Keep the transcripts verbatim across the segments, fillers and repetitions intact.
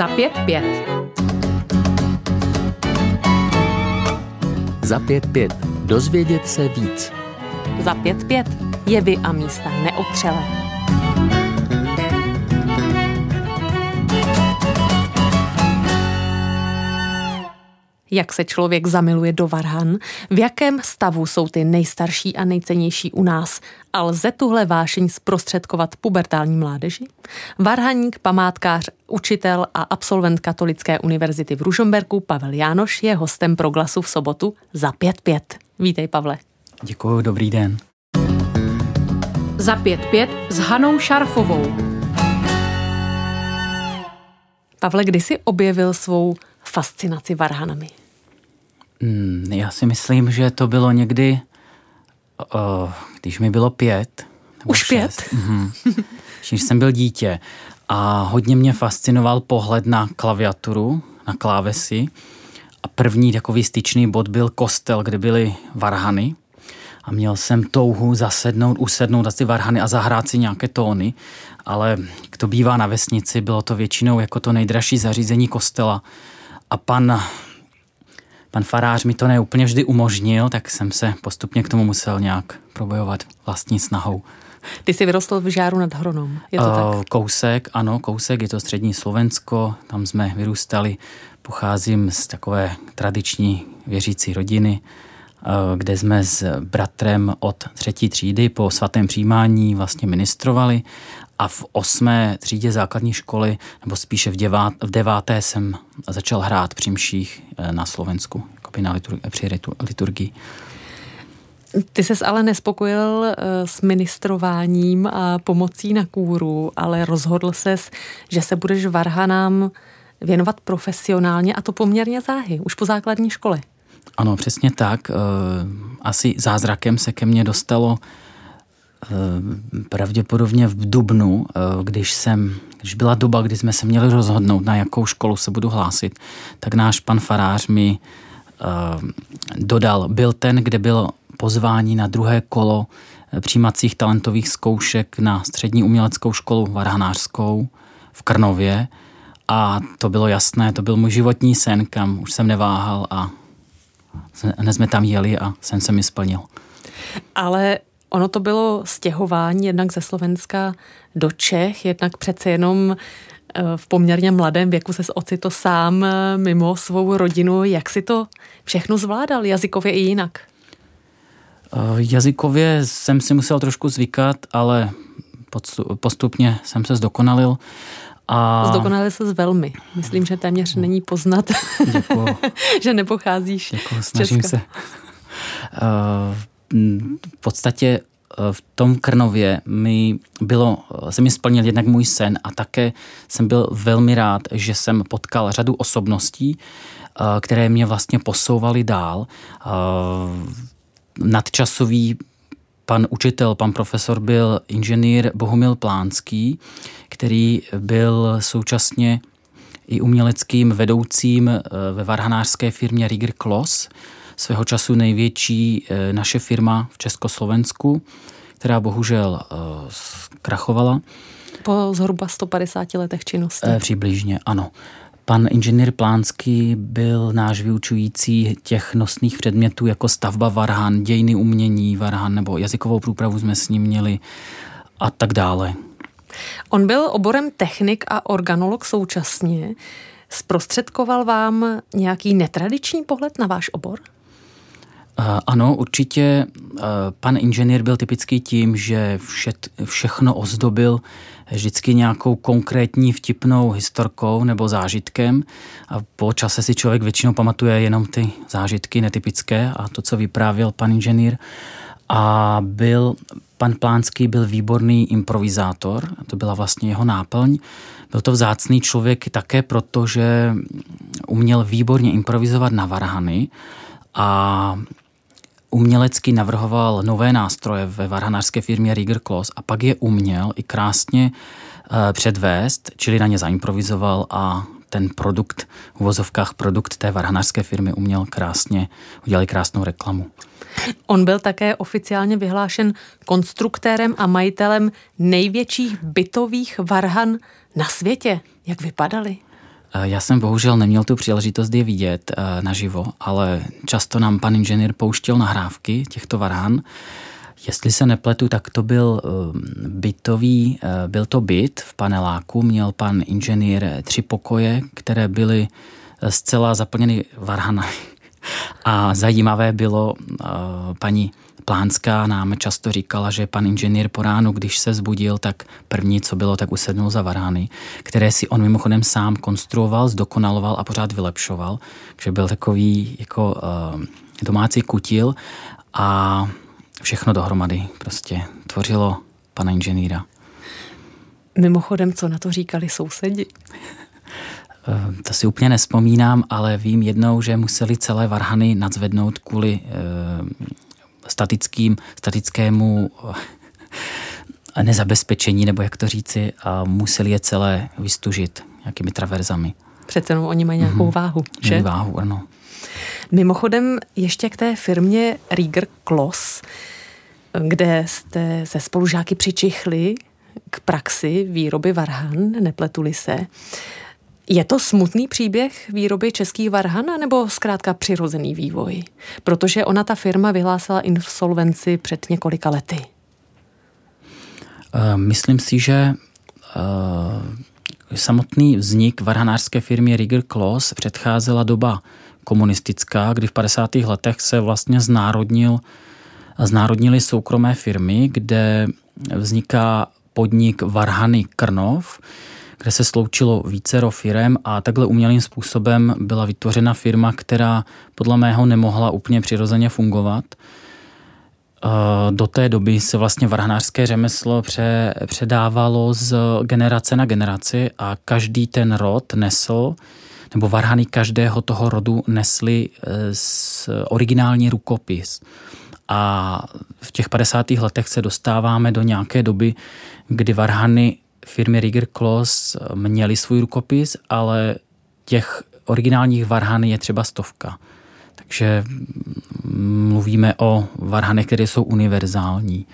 Za pět pět. Za pět pět. Dozvědět se víc. Za pět pět. Jevy a místa neotřelé. Jak se člověk zamiluje do varhan, v jakém stavu jsou ty nejstarší a nejcennější u nás a lze tuhle vášeň zprostředkovat pubertální mládeži? Varhaník, památkář, učitel a absolvent Katolické univerzity v Ružomberku Pavel Jánoš je hostem Proglasu v sobotu za pět pět. Vítej, Pavle. Děkuji, dobrý den. Za pět pět s Hanou Šarfovou. Pavle, kdy jsi objevil svou fascinaci varhanami? Hmm, já si myslím, že to bylo někdy, uh, když mi bylo pět. Už šest. Pět? Mhm. Když jsem byl dítě a hodně mě fascinoval pohled na klaviaturu, na klávesy a první takový styčný bod byl kostel, kde byly varhany a měl jsem touhu zasednout, usednout na ty varhany a zahrát si nějaké tóny, ale jak to bývá na vesnici, bylo to většinou jako to nejdražší zařízení kostela a pan... Pan farář mi to neúplně vždy umožnil, tak jsem se postupně k tomu musel nějak probojovat vlastní snahou. Ty jsi vyrostl v Žáru nad Hronom, je to uh, tak? Kousek, ano, kousek, je to střední Slovensko, tam jsme vyrůstali. Pocházím z takové tradiční věřící rodiny, uh, kde jsme s bratrem od třetí třídy po svatém přijímání vlastně ministrovali a v osmé třídě základní školy, nebo spíše v, devát, v deváté jsem začal hrát při mších na Slovensku, jakoby na liturgii, při liturgii. Ty ses ale nespokojil s ministrováním a pomocí na kůru, ale rozhodl ses, že se budeš varhanám věnovat profesionálně a to poměrně záhy, už po základní škole. Ano, přesně tak. Asi zázrakem se ke mně dostalo pravděpodobně v dubnu, když jsem, když byla doba, kdy jsme se měli rozhodnout, na jakou školu se budu hlásit, tak náš pan farář mi uh, dodal bilten, kde bylo pozvání na druhé kolo přijímacích talentových zkoušek na střední uměleckou školu varhanářskou v Krnově a to bylo jasné, to byl můj životní sen, kam už jsem neváhal a hned jsme tam jeli a sen se mi splnil. Ale ono to bylo stěhování jednak ze Slovenska do Čech, jednak přece jenom v poměrně mladém věku ses ocitl sám mimo svou rodinu. Jak si to všechno zvládal, jazykově i jinak? Jazykově jsem si musel trošku zvykat, ale postupně jsem se zdokonalil. A... Zdokonalil ses velmi. Myslím, že téměř není poznat, že nepocházíš Děkuju, z snažím Česka. se. V podstatě v tom Krnově mi bylo, se mi splnil jednak můj sen a také jsem byl velmi rád, že jsem potkal řadu osobností, které mě vlastně posouvaly dál. Nadčasový pan učitel, pan profesor byl inženýr Bohumil Plánský, který byl současně i uměleckým vedoucím ve varhanářské firmě Rieger Kloss, svého času největší naše firma v Československu, která bohužel zkrachovala. Po zhruba sto padesáti letech činnosti. E, přibližně, ano. Pan inženýr Plánský byl náš vyučující těch nosných předmětů jako stavba varhan, dějiny umění varhan nebo jazykovou průpravu jsme s ním měli a tak dále. On byl oborem technik a organolog současně. Zprostředkoval vám nějaký netradiční pohled na váš obor? Ano, určitě pan inženýr byl typický tím, že vše, všechno ozdobil vždycky nějakou konkrétní vtipnou historkou nebo zážitkem a po čase si člověk většinou pamatuje jenom ty zážitky netypické a to, co vyprávěl pan inženýr. A byl, pan Plánský byl výborný improvizátor, to byla vlastně jeho náplň. Byl to vzácný člověk také proto, že uměl výborně improvizovat na varhany a umělecky navrhoval nové nástroje ve varhanářské firmě Rieger Kloss a pak je uměl i krásně e, předvést, čili na ně zaimprovizoval a ten produkt, v uvozovkách produkt té varhanářské firmy uměl krásně, udělali krásnou reklamu. On byl také oficiálně vyhlášen konstruktérem a majitelem největších bytových varhan na světě. Jak vypadaly? Já jsem bohužel neměl tu příležitost je vidět naživo, ale často nám pan inženýr pouštěl nahrávky těchto varhan. Jestli se nepletu, tak to byl bytový, byl to byt v paneláku, měl pan inženýr tři pokoje, které byly zcela zaplněny varhanami. A zajímavé bylo, paní Plánská nám často říkala, že pan inženýr po ránu, když se zbudil, tak první, co bylo, tak usednul za varhany, které si on mimochodem sám konstruoval, zdokonaloval a pořád vylepšoval. Takže byl takový jako domácí kutil a všechno dohromady prostě tvořilo pana inženýra. Mimochodem, co na to říkali sousedi? To si úplně nespomínám, ale vím jednou, že museli celé varhany nadzvednout kvůli statickým, statickému nezabezpečení, nebo jak to říci, a museli je celé vystužit nějakými traverzami. Přece no, oni mají nějakou mm-hmm. váhu, že? Měli váhu, ano. Mimochodem ještě k té firmě Rieger Kloss, kde jste se spolužáky přičichli k praxi výroby varhan, nepletuli se. Je to smutný příběh výroby českých varhan, nebo zkrátka přirozený vývoj? Protože ona, ta firma, vyhlásila insolvenci před několika lety. Myslím si, že samotný vznik varhanářské firmy Rieger Kloss předcházela doba komunistická, kdy v padesátých letech se vlastně znárodnil, znárodnily soukromé firmy, kde vzniká podnik Varhany Krnov, kde se sloučilo vícero firem a takhle umělým způsobem byla vytvořena firma, která podle mého nemohla úplně přirozeně fungovat. Do té doby se vlastně varhanářské řemeslo předávalo z generace na generaci a každý ten rod nesl, nebo varhany každého toho rodu nesly originální rukopis. A v těch padesátých letech se dostáváme do nějaké doby, kdy varhany firmy Rieger Kloss měly svůj rukopis, ale těch originálních varhan je třeba stovka. Takže mluvíme o varhanech, které jsou univerzální.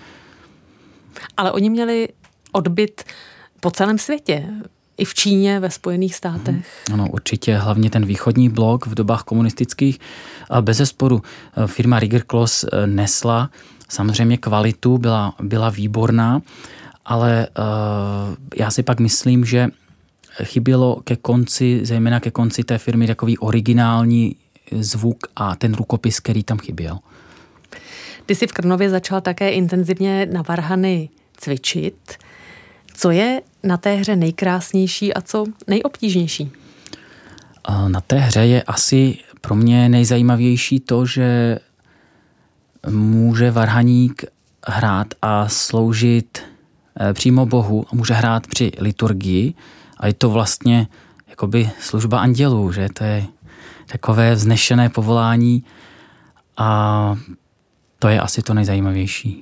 Ale oni měli odbyt po celém světě. I v Číně, ve Spojených státech. Ano, určitě. Hlavně ten východní blok v dobách komunistických. A bezesporu firma Rieger Kloss nesla samozřejmě kvalitu, byla, byla výborná, ale uh, já si pak myslím, že chybělo ke konci, zejména ke konci té firmy, takový originální zvuk a ten rukopis, který tam chyběl. Ty jsi v Krnově začal také intenzivně na varhany cvičit. Co je na té hře nejkrásnější a co nejobtížnější? Na té hře je asi pro mě nejzajímavější to, že může varhaník hrát a sloužit přímo Bohu a může hrát při liturgii a je to vlastně jakoby služba andělů, že to je takové vznešené povolání a to je asi to nejzajímavější.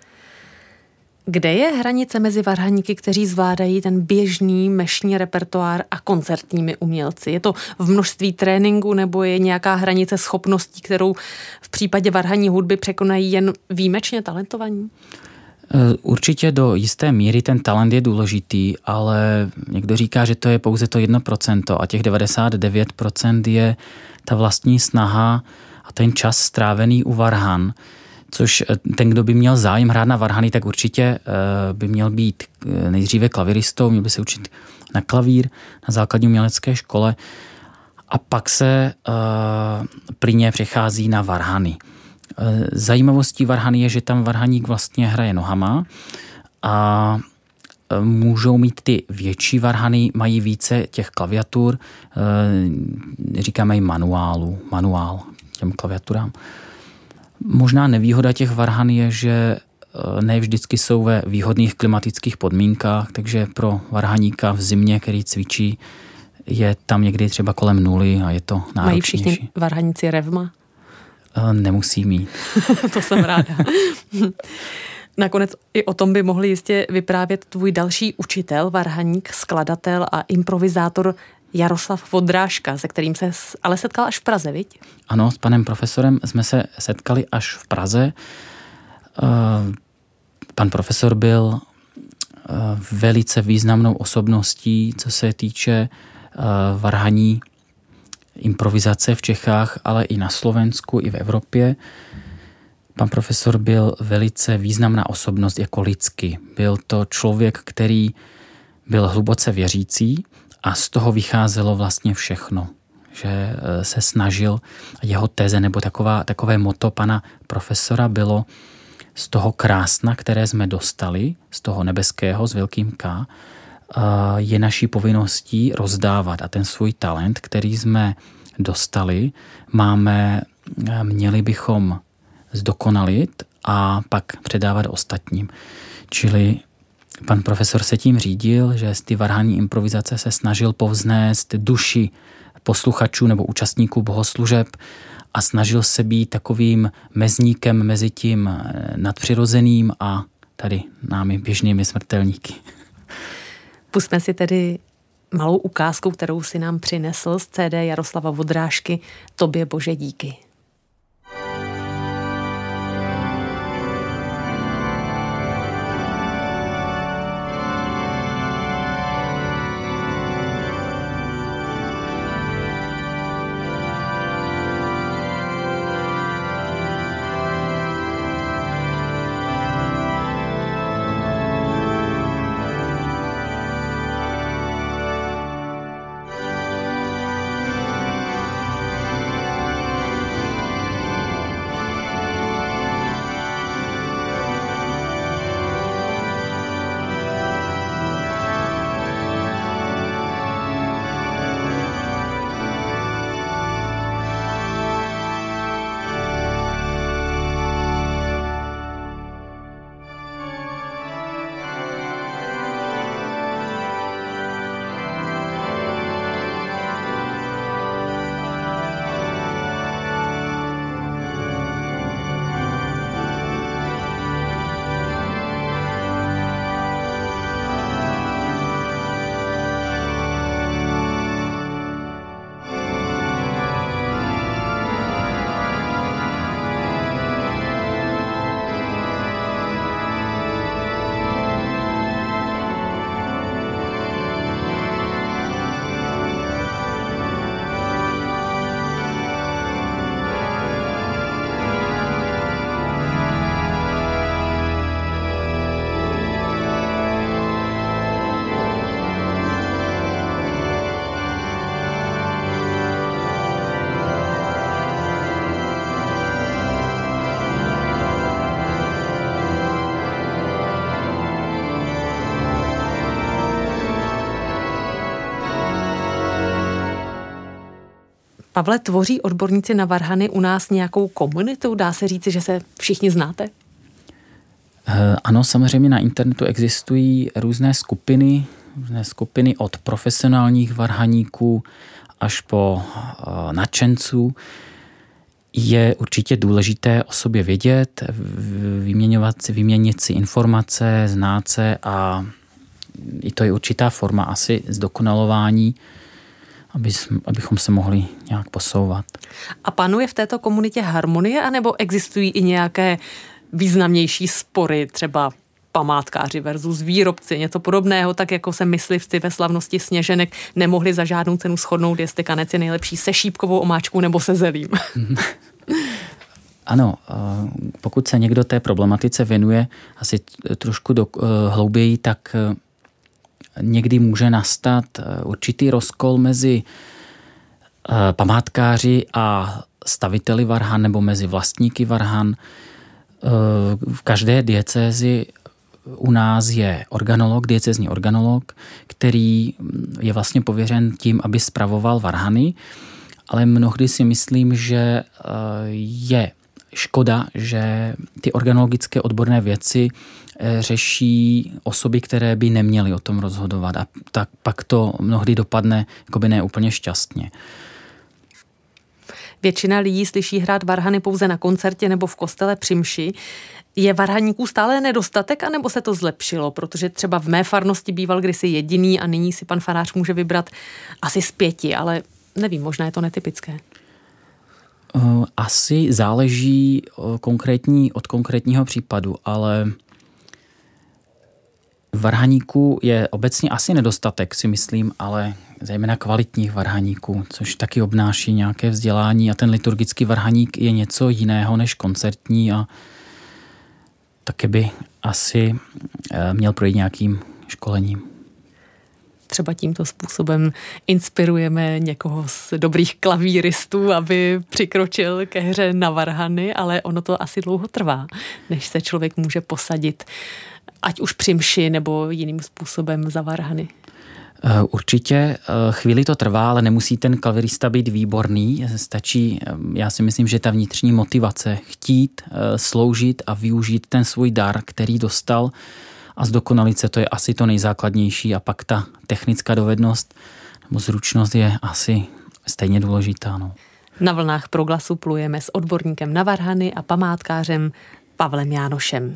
Kde je hranice mezi varhaníky, kteří zvládají ten běžný mešní repertoár a koncertními umělci? Je to v množství tréninku nebo je nějaká hranice schopností, kterou v případě varhanní hudby překonají jen výjimečně talentovaní? Určitě do jisté míry ten talent je důležitý, ale někdo říká, že to je pouze to jedno procento a těch devadesát devět procent je ta vlastní snaha a ten čas strávený u varhan. Což ten, kdo by měl zájem hrát na varhany, tak určitě by měl být nejdříve klaviristou, měl by se učit na klavír na základní umělecké škole a pak se uh, plyně přechází na varhany. Zajímavostí varhany je, že tam varhaník vlastně hraje nohama a můžou mít ty větší varhany, mají více těch klaviatur, říkáme jim manuálu, manuál těm klaviaturám. Možná nevýhoda těch varhan je, že ne vždycky jsou ve výhodných klimatických podmínkách, takže pro varhaníka v zimě, který cvičí, je tam někdy třeba kolem nuly a je to náročnější. Mají všichni varhaníci revma? Nemusí mít. To jsem ráda. Nakonec i o tom by mohl jistě vyprávět tvůj další učitel, varhaník, skladatel a improvizátor Jaroslav Vodrážka, se kterým se ale setkal až v Praze, viď? Ano, s panem profesorem jsme se setkali až v Praze. Pan profesor byl velice významnou osobností, co se týče varhaní improvizace v Čechách, ale i na Slovensku, i v Evropě. Pan profesor byl velice významná osobnost jako lidsky. Byl to člověk, který byl hluboce věřící a z toho vycházelo vlastně všechno. Že se snažil, jeho teze nebo taková, takové motto pana profesora bylo z toho krásna, které jsme dostali, z toho nebeského s velkým K, je naší povinností rozdávat. A ten svůj talent, který jsme dostali, máme, měli bychom zdokonalit a pak předávat ostatním. Čili pan profesor se tím řídil, že z ty varhání improvizace se snažil povznést duši posluchačů nebo účastníků bohoslužeb a snažil se být takovým mezníkem mezi tím nadpřirozeným a tady námi běžnými smrtelníky. Pusťme si tedy malou ukázku, kterou si nám přinesl z C D Jaroslava Vodrážky Tobě Bože díky. Pavle, tvoří odborníci na varhany u nás nějakou komunitu? Dá se říci, že se všichni znáte? Ano, samozřejmě na internetu existují různé skupiny, různé skupiny od profesionálních varhaníků až po nadšenců. Je určitě důležité o sobě vědět, vyměňovat si, vyměnit si informace, znát se a i to je určitá forma asi zdokonalování, aby, abychom se mohli nějak posouvat. A panuje v této komunitě harmonie, anebo existují i nějaké významnější spory, třeba památkáři versus výrobci, něco podobného, tak jako se myslivci ve slavnosti Sněženek nemohli za žádnou cenu shodnout, jestli kanec je nejlepší se šípkovou omáčkou nebo se zelím. Ano, pokud se někdo té problematice věnuje asi trošku do, hlouběji, tak někdy může nastat určitý rozkol mezi památkáři a staviteli varhan nebo mezi vlastníky varhan. V každé diecézi u nás je organolog, diecézní organolog, který je vlastně pověřen tím, aby spravoval varhany, ale mnohdy si myslím, že je škoda, že ty organologické odborné věci řeší osoby, které by neměly o tom rozhodovat a tak pak to mnohdy dopadne jakoby ne úplně šťastně. Většina lidí slyší hrát varhany pouze na koncertě nebo v kostele při mši. Je varhaníků stále nedostatek, anebo se to zlepšilo? Protože třeba v mé farnosti býval kdysi jediný a nyní si pan farář může vybrat asi z pěti, ale nevím, možná je to netypické. Asi záleží konkrétní, od konkrétního případu, ale varhaníků je obecně asi nedostatek, si myslím, ale zejména kvalitních varhaníků, což taky obnáší nějaké vzdělání a ten liturgický varhaník je něco jiného než koncertní a taky by asi měl projít nějakým školením. Třeba tímto způsobem inspirujeme někoho z dobrých klavíristů, aby přikročil ke hře na varhany, ale ono to asi dlouho trvá, než se člověk může posadit, ať už při mši nebo jiným způsobem za varhany. Určitě chvíli to trvá, ale nemusí ten klavirista být výborný. Stačí, já si myslím, že ta vnitřní motivace chtít sloužit a využít ten svůj dar, který dostal a zdokonalit se, to je asi to nejzákladnější a pak ta technická dovednost nebo zručnost je asi stejně důležitá. No. Na vlnách Proglasu plujeme s odborníkem na varhany a památkářem Pavlem Jánošem.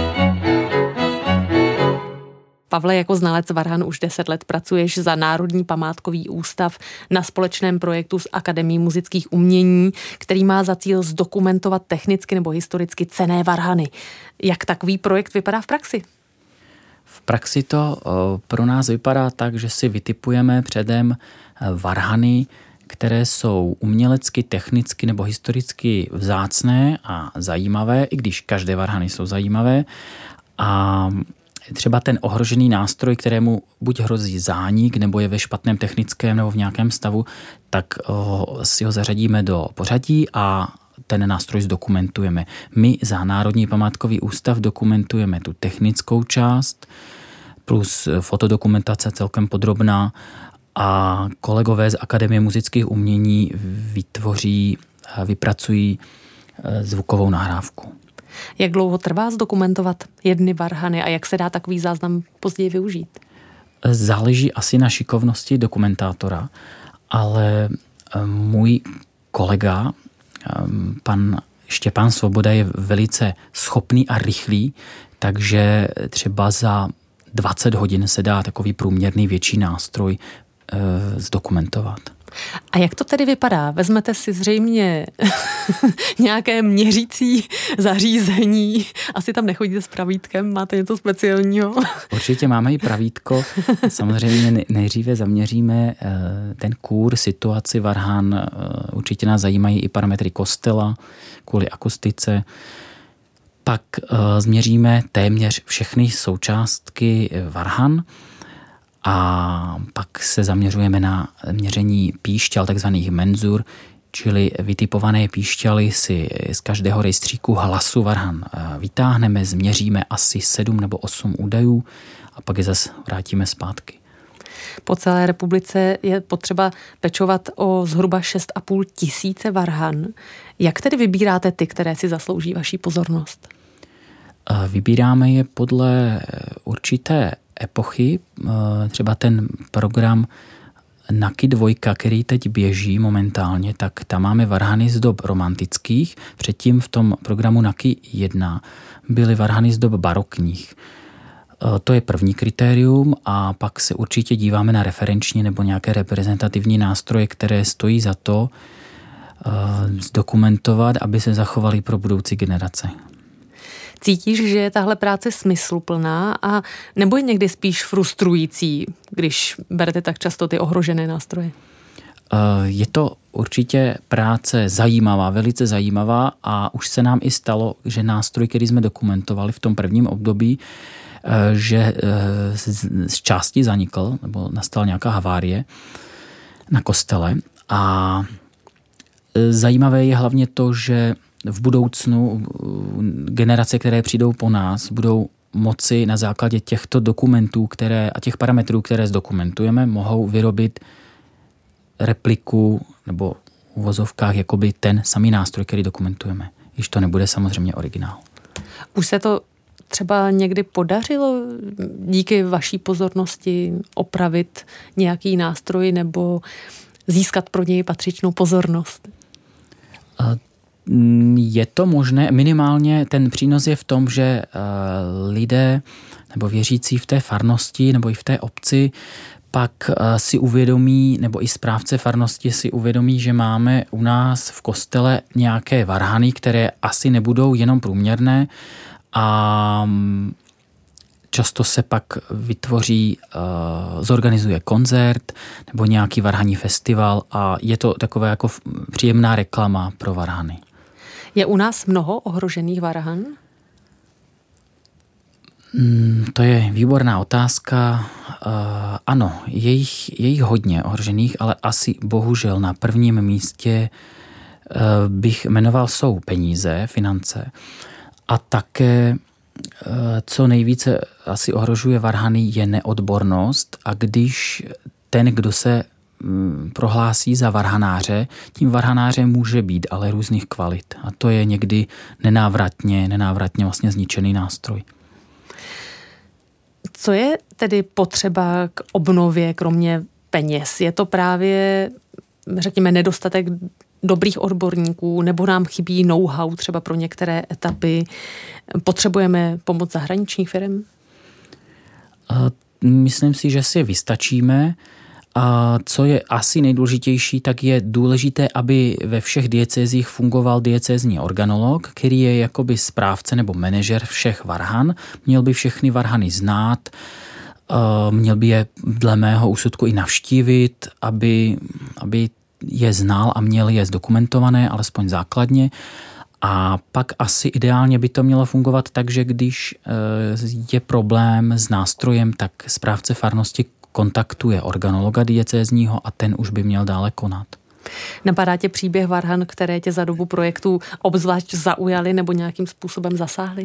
Pavle, jako znalec varhan už deset let pracuješ za Národní památkový ústav na společném projektu s Akademií muzických umění, který má za cíl zdokumentovat technicky nebo historicky cenné varhany. Jak takový projekt vypadá v praxi? V praxi to pro nás vypadá tak, že si vytipujeme předem varhany, které jsou umělecky, technicky nebo historicky vzácné a zajímavé, i když každé varhany jsou zajímavé. A třeba ten ohrožený nástroj, kterému buď hrozí zánik, nebo je ve špatném technickém nebo v nějakém stavu, tak si ho zařadíme do pořadí a ten nástroj zdokumentujeme. My za Národní památkový ústav dokumentujeme tu technickou část, plus fotodokumentace celkem podrobná a kolegové z Akademie muzických umění vytvoří, vypracují zvukovou nahrávku. Jak dlouho trvá zdokumentovat jedny varhany a jak se dá takový záznam později využít? Záleží asi na šikovnosti dokumentátora, ale můj kolega, pan Štěpán Svoboda, je velice schopný a rychlý, takže třeba za dvacet hodin se dá takový průměrný větší nástroj e, zdokumentovat. A jak to tedy vypadá? Vezmete si zřejmě nějaké měřící zařízení, asi tam nechodíte s pravítkem, máte něco speciálního? Určitě máme i pravítko. Samozřejmě nejdříve zaměříme ten kůr, situaci varhan. Určitě nás zajímají i parametry kostela kvůli akustice. Pak změříme téměř všechny součástky varhan a pak se zaměřujeme na měření píšťal, takzvaných menzur, čili vytipované píšťaly si z každého rejstříku hlasu varhan vytáhneme, změříme asi sedm nebo osm údajů a pak je zase vrátíme zpátky. Po celé republice je potřeba pečovat o zhruba šest a půl tisíce varhan. Jak tedy vybíráte ty, které si zaslouží vaši pozornost? Vybíráme je podle určité epochy. Třeba ten program Naki dva, který teď běží momentálně, tak tam máme varhany z dob romantických. Předtím v tom programu Naki jedna byly varhany z dob barokních. To je první kritérium a pak se určitě díváme na referenční nebo nějaké reprezentativní nástroje, které stojí za to zdokumentovat, aby se zachovaly pro budoucí generace. Cítíš, že je tahle práce smysluplná a nebo je někdy spíš frustrující, když berete tak často ty ohrožené nástroje? Je to určitě práce zajímavá, velice zajímavá a už se nám i stalo, že nástroj, který jsme dokumentovali v tom prvním období, že z části zanikl nebo nastala nějaká havárie na kostele a zajímavé je hlavně to, že v budoucnu generace, které přijdou po nás, budou moci na základě těchto dokumentů které, a těch parametrů, které zdokumentujeme, mohou vyrobit repliku nebo v uvozovkách jakoby ten samý nástroj, který dokumentujeme. Když to nebude samozřejmě originál. Už se to třeba někdy podařilo díky vaší pozornosti opravit nějaký nástroj nebo získat pro něj patřičnou pozornost? A je to možné, minimálně ten přínos je v tom, že lidé nebo věřící v té farnosti nebo i v té obci pak si uvědomí, nebo i správce farnosti si uvědomí, že máme u nás v kostele nějaké varhany, které asi nebudou jenom průměrné a často se pak vytvoří, zorganizuje koncert nebo nějaký varhanní festival a je to taková jako příjemná reklama pro varhany. Je u nás mnoho ohrožených varhan? To je výborná otázka. Ano, je jich, je jich hodně ohrožených, ale asi bohužel na prvním místě bych jmenoval jsou peníze, finance a také co nejvíce asi ohrožuje varhany je neodbornost a když ten, kdo se prohlásí za varhanáře, tím varhanářem může být ale různých kvalit a to je někdy nenávratně, nenávratně vlastně zničený nástroj. Co je tedy potřeba k obnově, kromě peněz? Je to právě, řekněme, nedostatek dobrých odborníků, nebo nám chybí know-how třeba pro některé etapy? Potřebujeme pomoc zahraničních firm? Myslím si, že si vystačíme. A co je asi nejdůležitější, tak je důležité, aby ve všech diecézích fungoval diecézní organolog, který je jakoby správce nebo manažer všech varhan. Měl by všechny varhany znát, měl by je dle mého úsudku i navštívit, aby, aby je znal a měl je zdokumentované, alespoň základně. A pak asi ideálně by to mělo fungovat tak, že když je problém s nástrojem, tak správce farnosti kontaktuje organologa diecézního a ten už by měl dále konat. Napadá tě příběh varhan, které tě za dobu projektu obzvlášť zaujaly nebo nějakým způsobem zasáhly?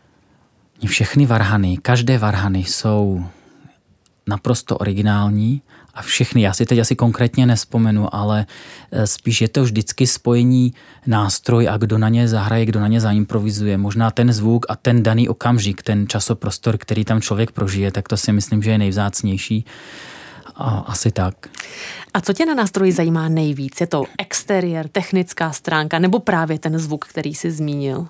Všechny varhany, každé varhany jsou naprosto originální a všechny, já si teď asi konkrétně nespomenu, ale spíš je to vždycky spojení nástroj a kdo na ně zahraje, kdo na ně zaimprovizuje. Možná ten zvuk a ten daný okamžik, ten časoprostor, který tam člověk prožije, tak to si myslím, že je nejvzácnější. A asi tak. A co tě na nástroji zajímá nejvíc? Je to exteriér, technická stránka nebo právě ten zvuk, který jsi zmínil?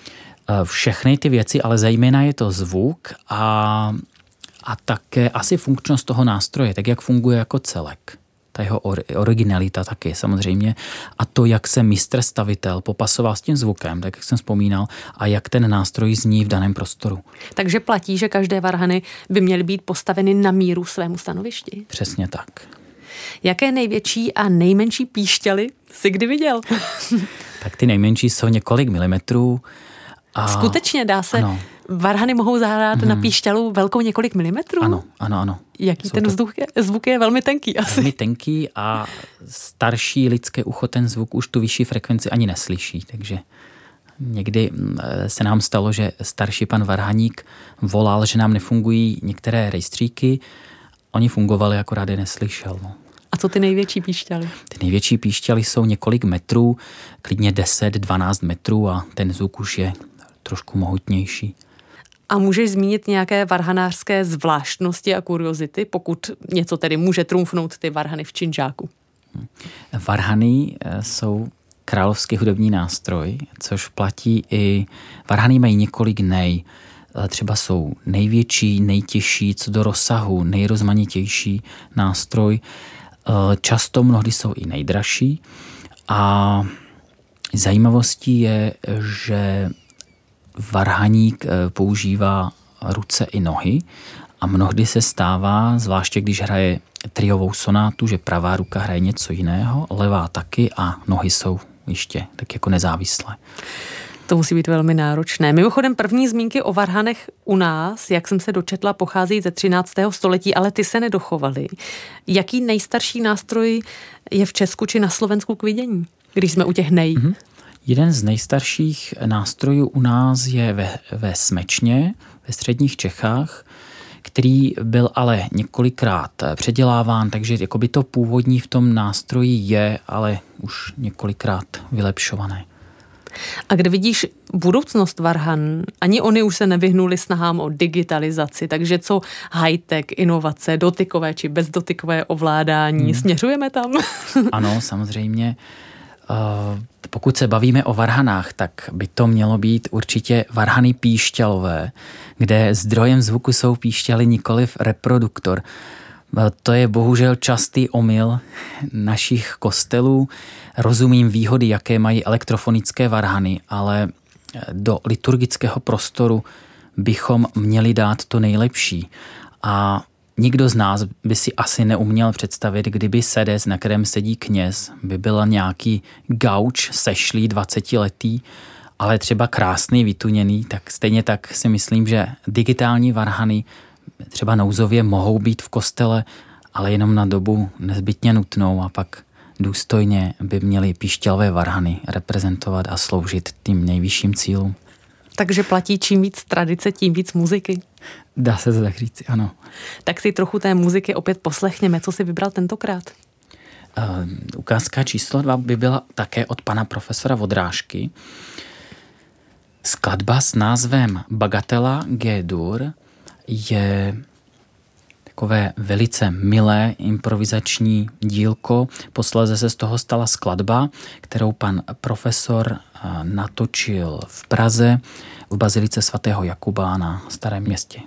Všechny ty věci, ale zejména je to zvuk a A také asi funkčnost toho nástroje, tak jak funguje jako celek. Ta jeho originalita taky samozřejmě. A to, jak se mistr stavitel popasoval s tím zvukem, tak jak jsem vzpomínal, a jak ten nástroj zní v daném prostoru. Takže platí, že každé varhany by měly být postaveny na míru svému stanovišti? Přesně tak. Jaké největší a nejmenší píšťaly jsi kdy viděl? Tak ty nejmenší jsou několik milimetrů. A skutečně dá se... Ano. Varhany mohou zahrát hmm. na píšťalu velkou několik milimetrů? Ano, ano, ano. Jaký Jsou ten to... zvuk, je, zvuk je velmi tenký asi. Velmi tenký a starší lidské ucho ten zvuk už tu vyšší frekvenci ani neslyší, takže někdy se nám stalo, že starší pan varhaník volal, že nám nefungují některé rejstříky, oni fungovali, akorát je neslyšel. No. A co ty největší píšťaly? Ty největší píšťaly jsou několik metrů, klidně deset dvanáct metrů a ten zvuk už je trošku mohutnější. A můžeš zmínit nějaké varhanářské zvláštnosti a kuriozity, pokud něco tedy může trumfnout ty varhany v činžáku? Varhany jsou královský hudební nástroj, což platí i... Varhany mají několik nej. Třeba jsou největší, nejtěžší, co do rozsahu, nejrozmanitější nástroj. Často mnohdy jsou i nejdražší. A zajímavostí je, že varhaník používá ruce i nohy a mnohdy se stává, zvláště když hraje triovou sonátu, že pravá ruka hraje něco jiného, levá taky a nohy jsou ještě tak jako nezávislé. To musí být velmi náročné. Mimochodem první zmínky o varhanech u nás, jak jsem se dočetla, pochází ze třináctého století, ale ty se nedochovaly. Jaký nejstarší nástroj je v Česku či na Slovensku k vidění, když jsme u těch nej? Mm-hmm. Jeden z nejstarších nástrojů u nás je ve, ve Smečně, ve středních Čechách, který byl ale několikrát předěláván, takže jakoby to původní v tom nástroji je, ale už několikrát vylepšované. A kde vidíš budoucnost varhan? Ani oni už se nevyhnuli snahám o digitalizaci, takže co high-tech, inovace, dotykové či bezdotykové ovládání, hmm. směřujeme tam? Ano, samozřejmě. Pokud se bavíme o varhanách, tak by to mělo být určitě varhany píšťalové, kde zdrojem zvuku jsou píšťaly, nikoliv reproduktor. To je bohužel častý omyl našich kostelů. Rozumím výhody, jaké mají elektrofonické varhany, ale do liturgického prostoru bychom měli dát to nejlepší. A nikdo z nás by si asi neuměl představit, kdyby sedes, na kterém sedí kněz, by byl nějaký gauč sešlý dvacetiletý, ale třeba krásný, vytuněný, tak stejně tak si myslím, že digitální varhany třeba nouzově mohou být v kostele, ale jenom na dobu nezbytně nutnou a pak důstojně by měly píšťalové varhany reprezentovat a sloužit tím nejvyšším cílům. Takže platí čím víc tradice, tím víc muziky. Dá se to tak říct, ano. Tak si trochu té muziky opět poslechněme. Co si vybral tentokrát? Uh, ukázka číslo dva by byla také od pana profesora Vodrážky. Skladba s názvem Bagatela G-dur je takové velice milé improvizační dílko. Posléze se z toho stala skladba, kterou pan profesor natočil v Praze v bazilice svatého Jakuba na Starém Městě.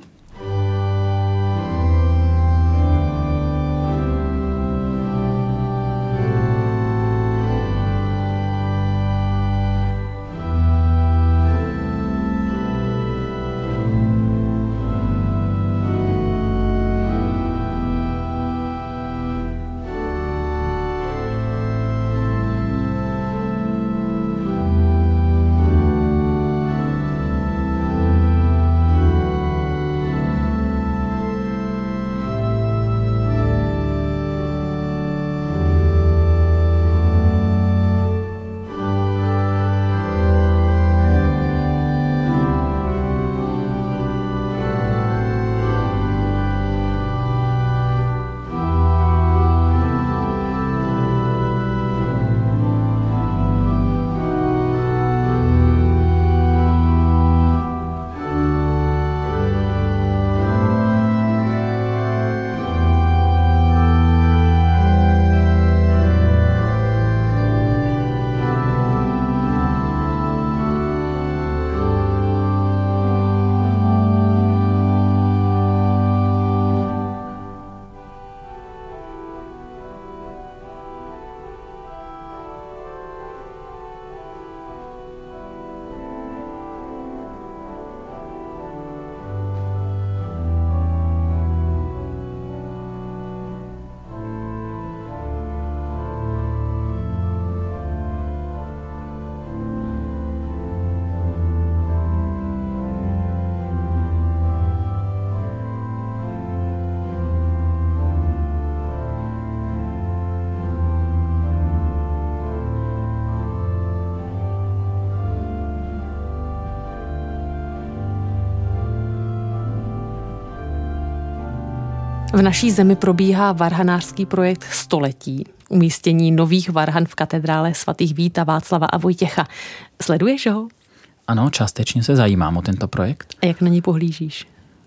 V naší zemi probíhá varhanářský projekt Století, umístění nových varhan v katedrále svatých Víta, Václava a Vojtěcha. Sleduješ ho? Ano, částečně se zajímám o tento projekt. A jak na něj pohlížíš?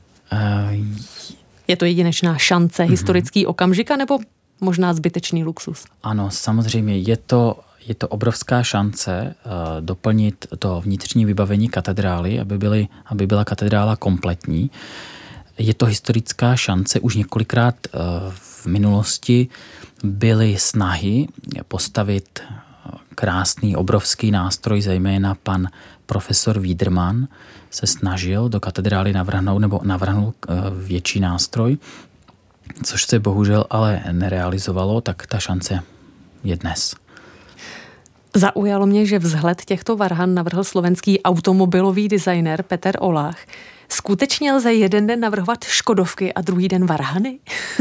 Uh, Je to jedinečná šance, uh-huh. historický okamžik, nebo možná zbytečný luxus? Ano, samozřejmě. Je to, je to obrovská šance uh, doplnit to vnitřní vybavení katedrály, aby, byly, aby byla katedrála kompletní. Je to historická šance. Už několikrát uh, v minulosti byly snahy postavit krásný, obrovský nástroj, zejména pan profesor Wiedermann se snažil do katedrály navrhnout nebo navrhnul větší nástroj, což se bohužel ale nerealizovalo, tak ta šance je dnes. Zaujalo mě, že vzhled těchto varhan navrhl slovenský automobilový designer Peter Olach. Skutečně lze jeden den navrhovat Škodovky a druhý den varhany?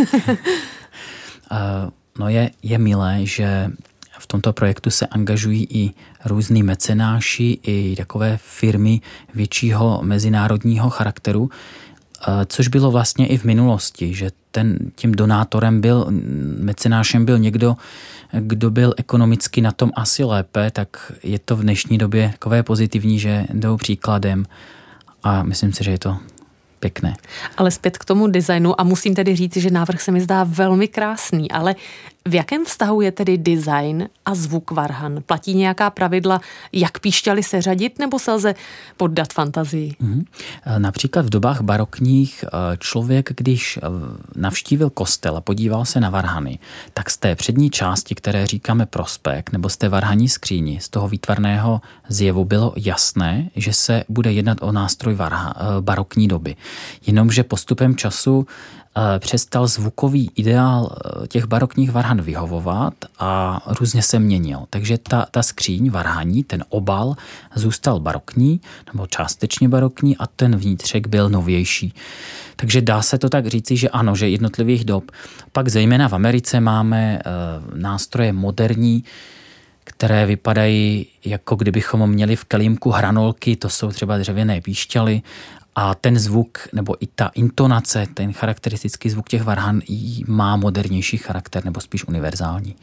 No je, je milé, že v tomto projektu se angažují i různý mecenáši, i takové firmy většího mezinárodního charakteru, což bylo vlastně i v minulosti, že ten, tím donátorem byl, mecenášem byl někdo, kdo byl ekonomicky na tom asi lépe, tak je to v dnešní době takové pozitivní, že jdou příkladem a myslím si, že je to pěkné. Ale zpět k tomu designu a musím tedy říct, že návrh se mi zdá velmi krásný, ale V jakém vztahu je tedy design a zvuk varhan? Platí nějaká pravidla, jak píšťaly seřadit, nebo se lze poddat fantazii? Mm-hmm. Například v dobách barokních člověk, když navštívil kostel a podíval se na varhany, tak z té přední části, které říkáme prospekt, nebo z té varhaní skříni, z toho výtvarného zjevu bylo jasné, že se bude jednat o nástroj varha, barokní doby. Jenomže postupem času přestal zvukový ideál těch barokních varhan vyhovovat a různě se měnil. Takže ta, ta skříň varhaní, ten obal zůstal barokní, nebo částečně barokní a ten vnitřek byl novější. Takže dá se to tak říci, že ano, že jednotlivých dob. Pak zejména v Americe máme nástroje moderní, které vypadají, jako kdybychom měli v kelímku hranolky, to jsou třeba dřevěné píšťaly, a ten zvuk, nebo i ta intonace, ten charakteristický zvuk těch varhan má modernější charakter, nebo spíš univerzální.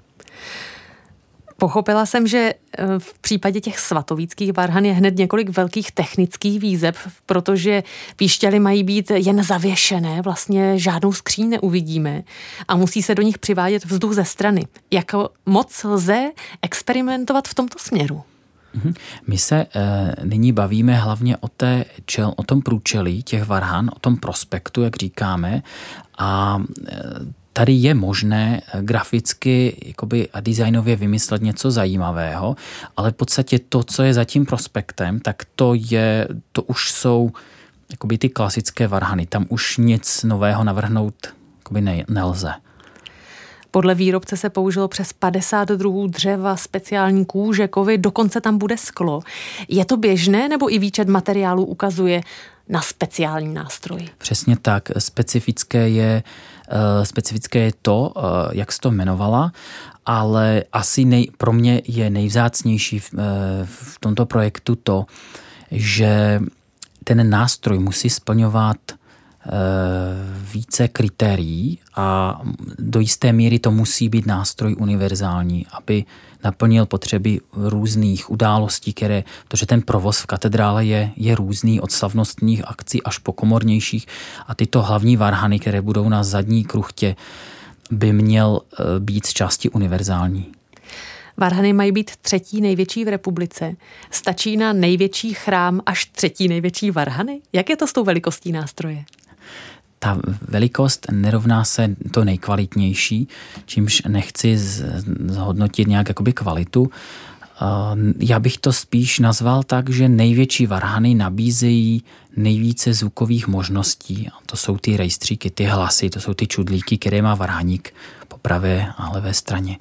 Pochopila jsem, že v případě těch svatovíckých varhan je hned několik velkých technických výzev, protože píšťaly mají být jen zavěšené, vlastně žádnou skříň neuvidíme a musí se do nich přivádět vzduch ze strany. Jak moc lze experimentovat v tomto směru? My se e, nyní bavíme hlavně o, té, čel, o tom průčelí těch varhan, o tom prospektu, jak říkáme, a e, tady je možné graficky jakoby, a designově vymyslet něco zajímavého, ale v podstatě to, co je za tím prospektem, tak to, je, to už jsou jakoby, ty klasické varhany. Tam už nic nového navrhnout jakoby, ne, nelze. Podle výrobce se použilo přes padesát druhů dřeva, speciální kůže, kovy, dokonce tam bude sklo. Je to běžné, nebo i výčet materiálů ukazuje na speciální nástroj? Přesně tak. Specifické je, uh, specifické je to, uh, jak jsi to jmenovala, ale asi nej, pro mě je nejvzácnější v, uh, v tomto projektu to, že ten nástroj musí splňovat více kritérií a do jisté míry to musí být nástroj univerzální, aby naplnil potřeby různých událostí, které, protože ten provoz v katedrále je, je různý od slavnostních akcí až po komornějších a tyto hlavní varhany, které budou na zadní kruchtě, by měl být z části univerzální. Varhany mají být třetí největší v republice. Stačí na největší chrám až třetí největší varhany? Jak je to s tou velikostí nástroje? Ta velikost nerovná se to nejkvalitnější, čímž nechci zhodnotit nějak jakoby kvalitu. Já bych to spíš nazval tak, že největší varhany nabízejí nejvíce zvukových možností. To jsou ty rejstříky, ty hlasy, to jsou ty čudlíky, které má varhaník po pravé a levé straně.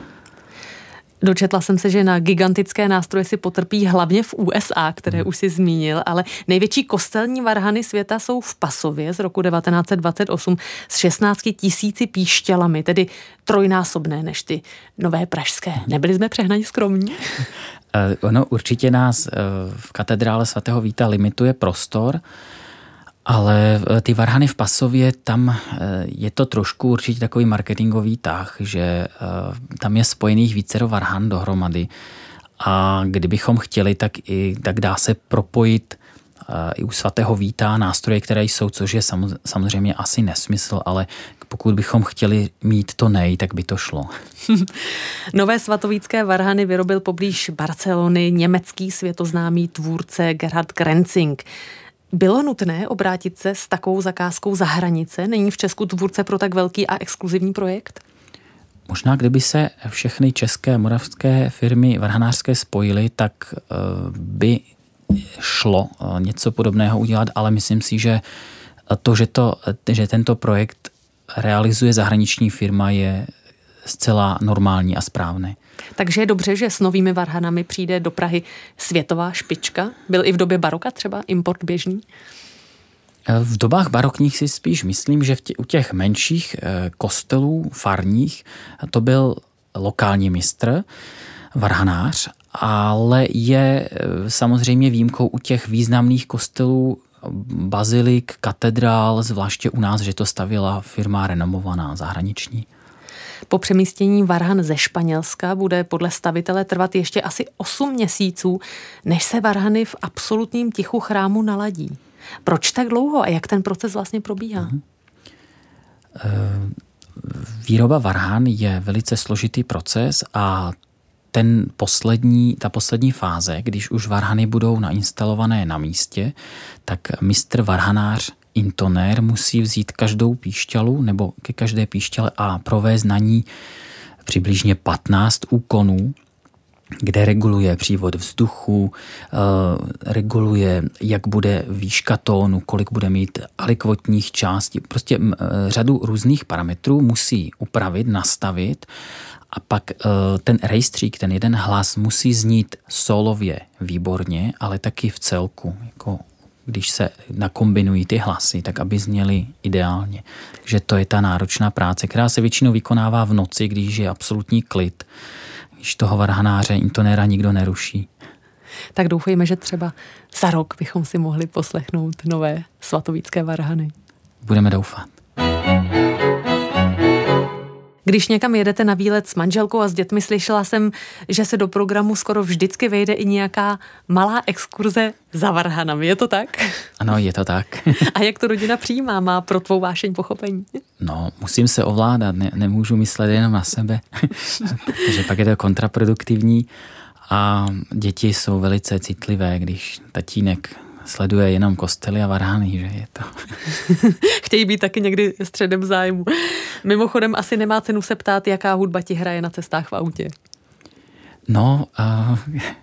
Dočetla jsem se, že na gigantické nástroje si potrpí hlavně v U S A, které hmm. už si zmínil, ale největší kostelní varhany světa jsou v Pasově z roku devatenáct set dvacet osm s šestnácti tisíci píšťalami, tedy trojnásobné než ty nové pražské. Nebyli jsme přehnaně skromní? Ono určitě nás v katedrále svatého Víta limituje prostor, ale ty varhany v Pasově, tam je to trošku určitě takový marketingový tah, že tam je spojených vícero varhan dohromady a kdybychom chtěli, tak, i, tak dá se propojit i u svatého Víta nástroje, které jsou, což je samozřejmě asi nesmysl, ale pokud bychom chtěli mít to nej, tak by to šlo. Nové svatovícké varhany vyrobil poblíž Barcelony německý světoznámý tvůrce Gerhard Grenzing. Bylo nutné obrátit se s takovou zakázkou za hranice? Není v Česku tvůrce pro tak velký a exkluzivní projekt? Možná, kdyby se všechny české a moravské firmy varhanářské spojily, tak by šlo něco podobného udělat, ale myslím si, že to, že, to, že tento projekt realizuje zahraniční firma, je zcela normální a správné. Takže je dobře, že s novými varhanami přijde do Prahy světová špička? Byl i v době baroka třeba import běžný? V dobách barokních si spíš myslím, že v tě, u těch menších kostelů farních to byl lokální mistr, varhanář, ale je samozřejmě výjimkou u těch významných kostelů bazilik, katedrál, zvláště u nás, že to stavěla firma renomovaná zahraniční. Po přemístění varhan ze Španělska bude podle stavitele trvat ještě asi osm měsíců, než se varhany v absolutním tichu chrámu naladí. Proč tak dlouho a jak ten proces vlastně probíhá? výroba varhan je velice složitý proces a ten poslední, ta poslední fáze, když už varhany budou nainstalované na místě, tak mistr varhanář intonér musí vzít každou píšťalu nebo ke každé píšťale a provést na ní přibližně patnáct úkonů, kde reguluje přívod vzduchu, reguluje, jak bude výška tónu, kolik bude mít alikvotních částí. Prostě řadu různých parametrů musí upravit, nastavit a pak ten rejstřík, ten jeden hlas musí znít solově výborně, ale taky v celku, jako když se nakombinují ty hlasy, tak aby zněly ideálně. Takže to je ta náročná práce, která se většinou vykonává v noci, když je absolutní klid, když toho varhanáře, intonéra nikdo neruší. Tak doufejme, že třeba za rok bychom si mohli poslechnout nové svatovícké varhany. Budeme doufat. Když někam jedete na výlet s manželkou a s dětmi, slyšela jsem, že se do programu skoro vždycky vejde i nějaká malá exkurze za varhanami. Je to tak? Ano, je to tak. A jak to rodina přijímá? Má pro tvou vášeň pochopení? No, musím se ovládat, ne, nemůžu myslet jenom na sebe, protože pak je to kontraproduktivní a děti jsou velice citlivé, když tatínek sleduje jenom kostely a varhany, že je to. Chtějí být taky někdy středem zájmu. Mimochodem asi nemá cenu se ptát, jaká hudba ti hraje na cestách v autě. No, uh,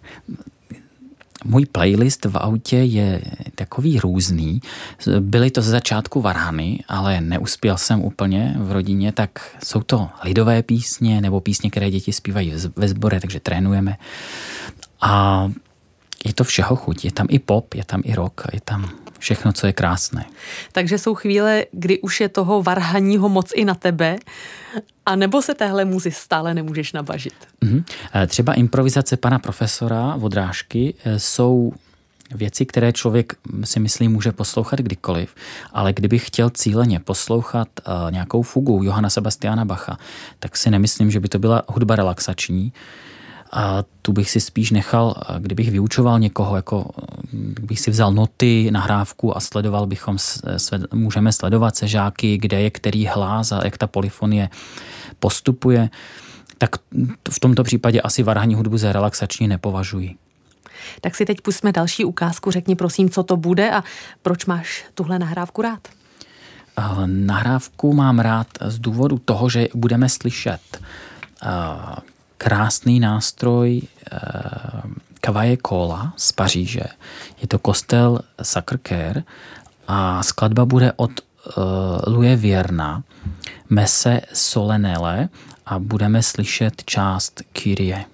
můj playlist v autě je takový různý. Byly to ze začátku varhany, ale neuspěl jsem úplně v rodině, tak jsou to lidové písně nebo písně, které děti zpívají ve sboře, takže trénujeme. A je to všeho chuť. Je tam i pop, je tam i rock, je tam všechno, co je krásné. Takže jsou chvíle, kdy už je toho varhaního moc i na tebe, a nebo se téhle muzy stále nemůžeš nabažit? Mm-hmm. Třeba improvizace pana profesora Vodrážky jsou věci, které člověk si myslí může poslouchat kdykoliv, ale kdybych chtěl cíleně poslouchat uh, nějakou fugu Johanna Sebastiana Bacha, tak si nemyslím, že by to byla hudba relaxační. A tu bych si spíš nechal, kdybych vyučoval někoho, jako kdybych si vzal noty, nahrávku a sledoval bychom, můžeme sledovat se žáky, kde je který hlas a jak ta polyfonie postupuje, tak v tomto případě asi varhanní hudbu za relaxační nepovažuji. Tak si teď pustíme další ukázku. Řekni prosím, co to bude a proč máš tuhle nahrávku rád? Nahrávku mám rád z důvodu toho, že budeme slyšet krásný nástroj Cavaille Cola z Paříže. Je to kostel Sacré-Cœur a skladba bude od uh, Louise Vierna, Messe Solennelle a budeme slyšet část Kyrie.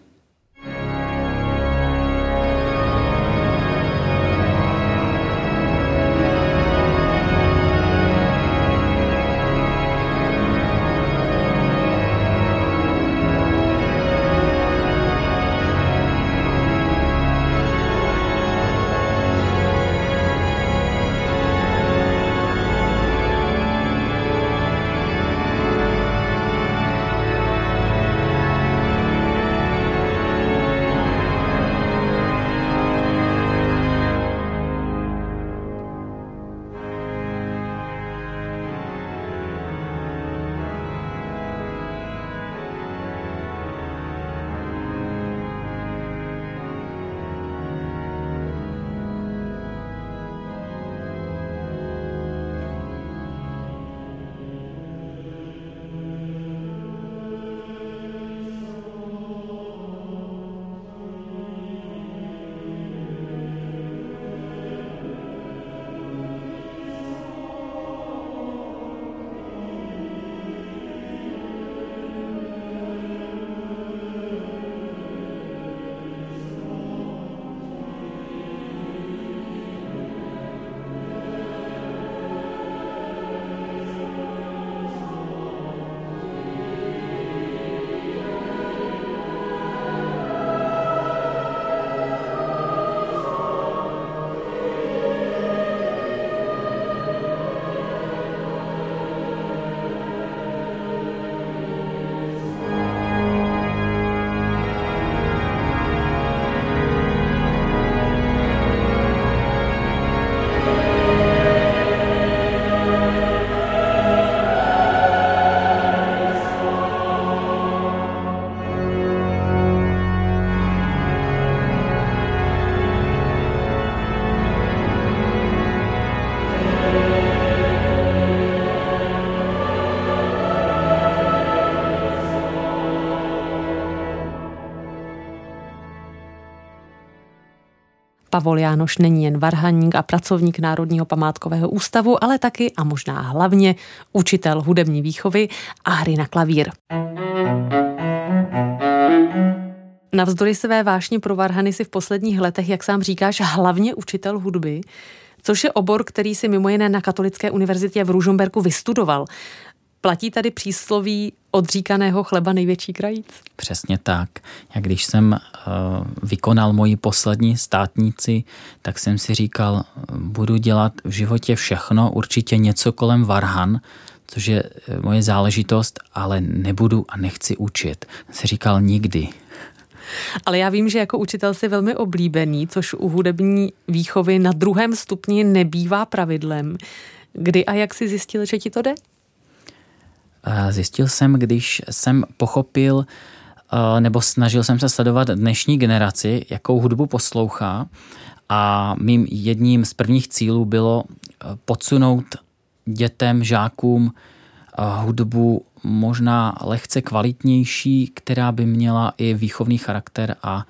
Pavol Jánoš není jen varhaník a pracovník Národního památkového ústavu, ale taky a možná hlavně učitel hudební výchovy a hry na klavír. Navzdory své vášně pro varhany si v posledních letech, jak sám říkáš, hlavně učitel hudby, což je obor, který si mimo jiné na Katolické univerzitě v Ružomberku vystudoval. Platí tady přísloví odříkaného chleba největší krajíc? Přesně tak. Já když jsem uh, vykonal moji poslední státnici, tak jsem si říkal, budu dělat v životě všechno, určitě něco kolem varhan, což je moje záležitost, ale nebudu a nechci učit. Jsem si říkal nikdy. Ale já vím, že jako učitel jsi velmi oblíbený, což u hudební výchovy na druhém stupni nebývá pravidlem. Kdy a jak jsi zjistil, že ti to jde? Zjistil jsem, když jsem pochopil, nebo snažil jsem se sledovat dnešní generaci, jakou hudbu poslouchá, a mým jedním z prvních cílů bylo podsunout dětem, žákům hudbu možná lehce kvalitnější, která by měla i výchovný charakter, a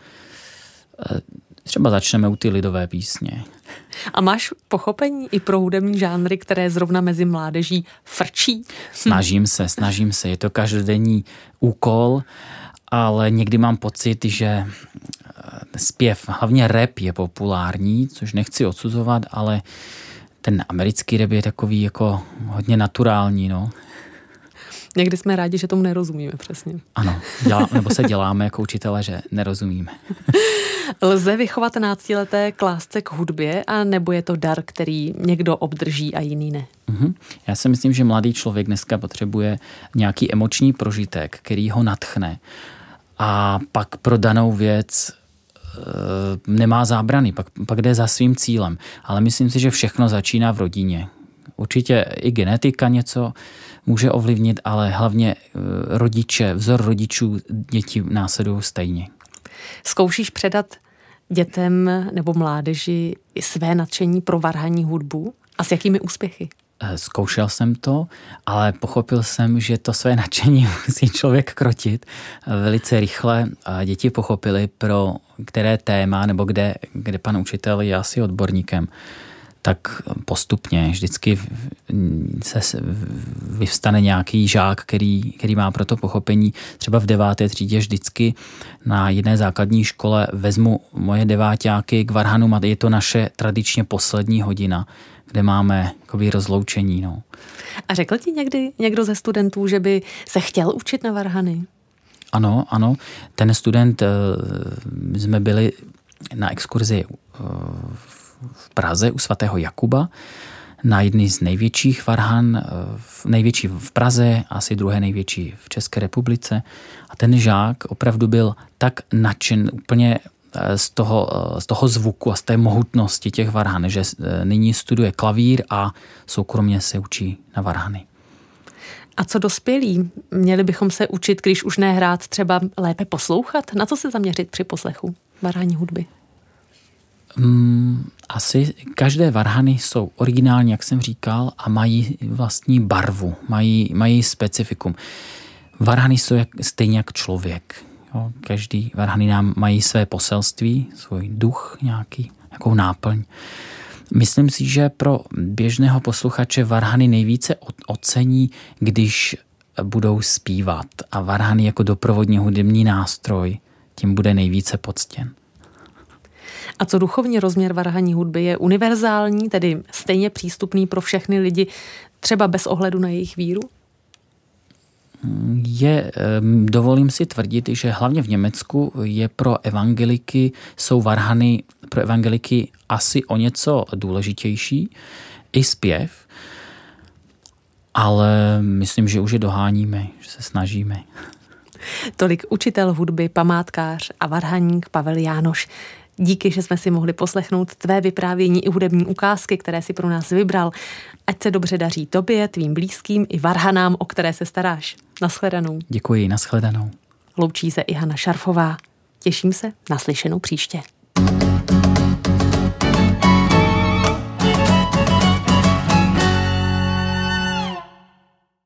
třeba začneme u ty lidové písně. A máš pochopení i pro hudební žánry, které zrovna mezi mládeží frčí? Snažím se, snažím se. Je to každodenní úkol, ale někdy mám pocit, že zpěv, hlavně rap, je populární, což nechci odsuzovat, ale ten americký rap je takový jako hodně naturální, no. Někdy jsme rádi, že tomu nerozumíme přesně. Ano, dělá, nebo se děláme jako učitele, že nerozumíme. Lze vychovat náctileté k lásce k hudbě, a nebo je to dar, který někdo obdrží a jiný ne? Mm-hmm. Já si myslím, že mladý člověk dneska potřebuje nějaký emoční prožitek, který ho nadchne, a pak pro danou věc e, nemá zábrany, pak, pak jde za svým cílem. Ale myslím si, že všechno začíná v rodině. Určitě i genetika něco může ovlivnit, ale hlavně rodiče, vzor rodičů děti následují stejně. Zkoušíš předat dětem nebo mládeži své nadšení pro varhanní hudbu? A s jakými úspěchy? Zkoušel jsem to, ale pochopil jsem, že to své nadšení musí člověk krotit velice rychle. Děti pochopili, pro které téma nebo kde, kde pan učitel je asi odborníkem, tak postupně vždycky se vyvstane nějaký žák, který, který má pro to pochopení. Třeba v deváté třídě vždycky na jedné základní škole vezmu moje deváťáky k varhanům, a je to naše tradičně poslední hodina, kde máme jakoby rozloučení. No. A řekl ti někdy někdo ze studentů, že by se chtěl učit na varhany? Ano, ano. Ten student, jsme byli na exkurzi v Praze u svatého Jakuba, na jedný z největších varhan, největší v Praze, asi druhé největší v České republice. A ten žák opravdu byl tak nadšen úplně z toho, z toho zvuku a z té mohutnosti těch varhan, že nyní studuje klavír a soukromně se učí na varhany. A co dospělí? Měli bychom se učit, když už nehrát, třeba lépe poslouchat? Na co se zaměřit při poslechu varhanní hudby? Um, asi každé varhany jsou originální, jak jsem říkal, a mají vlastní barvu, mají, mají specifikum. Varhany jsou jak, stejně jak člověk. Jo? Každý varhany nám mají své poselství, svůj duch nějaký, nějakou náplň. Myslím si, že pro běžného posluchače varhany nejvíce ocení, když budou zpívat, a varhany jako doprovodní hudební nástroj tím bude nejvíce poctěn. A co duchovní rozměr varhanní hudby, je univerzální, tedy stejně přístupný pro všechny lidi, třeba bez ohledu na jejich víru? Je, dovolím si tvrdit, že hlavně v Německu je pro evangeliky, jsou varhany pro evangeliky asi o něco důležitější, i zpěv, ale myslím, že už je doháníme, že se snažíme. Tolik učitel hudby, památkář a varhaník Pavel Jánoš. Díky, že jsme si mohli poslechnout tvé vyprávění i hudební ukázky, které si pro nás vybral. Ať se dobře daří tobě, tvým blízkým i varhanám, o které se staráš. Nashledanou. Děkuji, nashledanou. Loučí se i Hana Šarfová. Těším se na slyšenou příště.